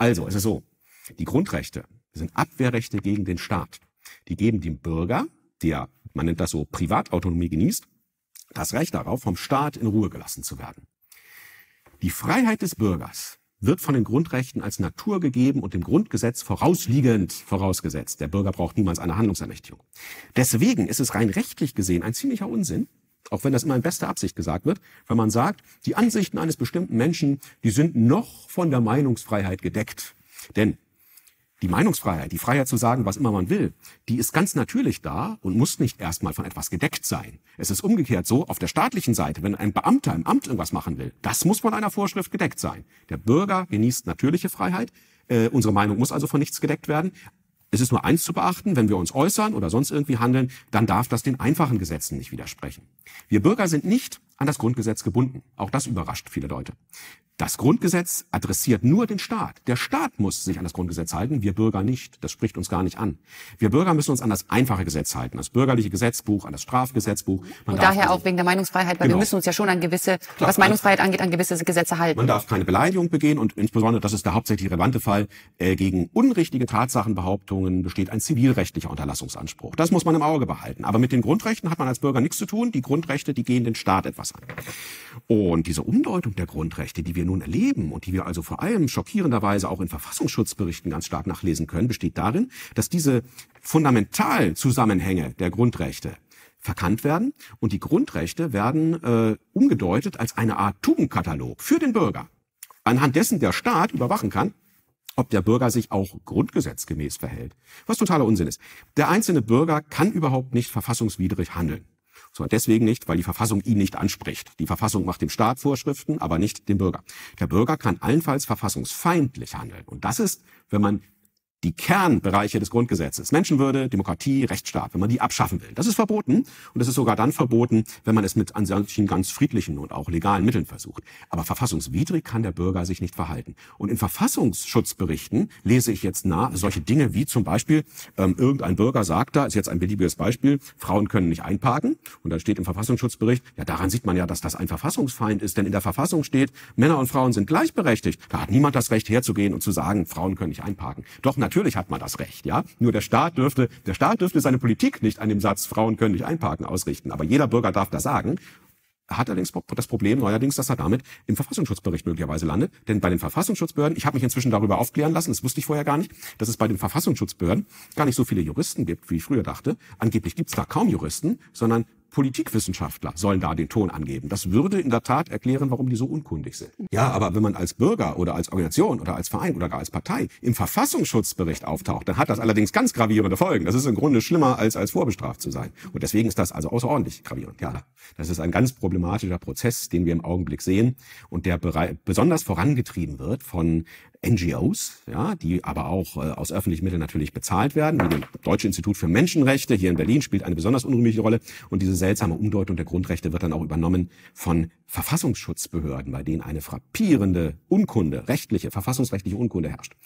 Also, es ist so, die Grundrechte sind Abwehrrechte gegen den Staat. Die geben dem Bürger, der, man nennt das so, Privatautonomie genießt, das Recht darauf, vom Staat in Ruhe gelassen zu werden. Die Freiheit des Bürgers wird von den Grundrechten als Natur gegeben und dem Grundgesetz vorausliegend vorausgesetzt. Der Bürger braucht niemals eine Handlungsermächtigung. Deswegen ist es rein rechtlich gesehen ein ziemlicher Unsinn, auch wenn das immer in bester Absicht gesagt wird, wenn man sagt, die Ansichten eines bestimmten Menschen, die sind noch von der Meinungsfreiheit gedeckt. Denn die Meinungsfreiheit, die Freiheit zu sagen, was immer man will, die ist ganz natürlich da und muss nicht erstmal von etwas gedeckt sein. Es ist umgekehrt so, auf der staatlichen Seite, wenn ein Beamter im Amt irgendwas machen will, das muss von einer Vorschrift gedeckt sein. Der Bürger genießt natürliche Freiheit, unsere Meinung muss also von nichts gedeckt werden. Es ist nur eins zu beachten, wenn wir uns äußern oder sonst irgendwie handeln, dann darf das den einfachen Gesetzen nicht widersprechen. Wir Bürger sind nicht an das Grundgesetz gebunden. Auch das überrascht viele Leute. Das Grundgesetz adressiert nur den Staat. Der Staat muss sich an das Grundgesetz halten, wir Bürger nicht. Das spricht uns gar nicht an. Wir Bürger müssen uns an das einfache Gesetz halten, das bürgerliche Gesetzbuch, an das Strafgesetzbuch. Und daher auch wegen der Meinungsfreiheit, weil wir müssen uns ja schon an gewisse, was Meinungsfreiheit angeht, an gewisse Gesetze halten. Man darf keine Beleidigung begehen und insbesondere, das ist der hauptsächlich relevante Fall, gegen unrichtige Tatsachenbehauptungen besteht ein zivilrechtlicher Unterlassungsanspruch. Das muss man im Auge behalten. Aber mit den Grundrechten hat man als Bürger nichts zu tun. Die Grundrechte, die gehen den Staat etwas an. Und diese Umdeutung der Grundrechte, die wir nun erleben und die wir also vor allem schockierenderweise auch in Verfassungsschutzberichten ganz stark nachlesen können, besteht darin, dass diese Fundamentalzusammenhänge der Grundrechte verkannt werden und die Grundrechte werden umgedeutet als eine Art Tugendkatalog für den Bürger, anhand dessen der Staat überwachen kann, ob der Bürger sich auch grundgesetzgemäß verhält. Was totaler Unsinn ist. Der einzelne Bürger kann überhaupt nicht verfassungswidrig handeln. Zwar deswegen nicht, weil die Verfassung ihn nicht anspricht. Die Verfassung macht dem Staat Vorschriften, aber nicht dem Bürger. Der Bürger kann allenfalls verfassungsfeindlich handeln. Und das ist, wenn man die Kernbereiche des Grundgesetzes, Menschenwürde, Demokratie, Rechtsstaat, wenn man die abschaffen will. Das ist verboten und es ist sogar dann verboten, wenn man es mit ansonsten ganz friedlichen und auch legalen Mitteln versucht. Aber verfassungswidrig kann der Bürger sich nicht verhalten. Und in Verfassungsschutzberichten lese ich jetzt solche Dinge wie zum Beispiel, irgendein Bürger sagt da, ist jetzt ein beliebiges Beispiel, Frauen können nicht einparken. Und dann steht im Verfassungsschutzbericht, ja, daran sieht man ja, dass das ein Verfassungsfeind ist, denn in der Verfassung steht, Männer und Frauen sind gleichberechtigt. Da hat niemand das Recht herzugehen und zu sagen, Frauen können nicht einparken. Doch natürlich hat man das Recht, ja. Nur der Staat dürfte seine Politik nicht an dem Satz, Frauen können nicht einparken, ausrichten. Aber jeder Bürger darf das sagen. Er hat allerdings das Problem neuerdings, dass er damit im Verfassungsschutzbericht möglicherweise landet. Denn bei den Verfassungsschutzbehörden, ich habe mich inzwischen darüber aufklären lassen, das wusste ich vorher gar nicht, dass es bei den Verfassungsschutzbehörden gar nicht so viele Juristen gibt, wie ich früher dachte. Angeblich gibt es da kaum Juristen, sondern Politikwissenschaftler sollen da den Ton angeben. Das würde in der Tat erklären, warum die so unkundig sind. Ja, aber wenn man als Bürger oder als Organisation oder als Verein oder gar als Partei im Verfassungsschutzbericht auftaucht, dann hat das allerdings ganz gravierende Folgen. Das ist im Grunde schlimmer, als vorbestraft zu sein. Und deswegen ist das also außerordentlich gravierend. Ja, das ist ein ganz problematischer Prozess, den wir im Augenblick sehen und der besonders vorangetrieben wird von NGOs, ja, die aber auch aus öffentlichen Mitteln natürlich bezahlt werden. Wie das Deutsche Institut für Menschenrechte hier in Berlin spielt eine besonders unrühmliche Rolle. Und diese seltsame Umdeutung der Grundrechte wird dann auch übernommen von Verfassungsschutzbehörden, bei denen eine frappierende Unkunde, verfassungsrechtliche Unkunde herrscht.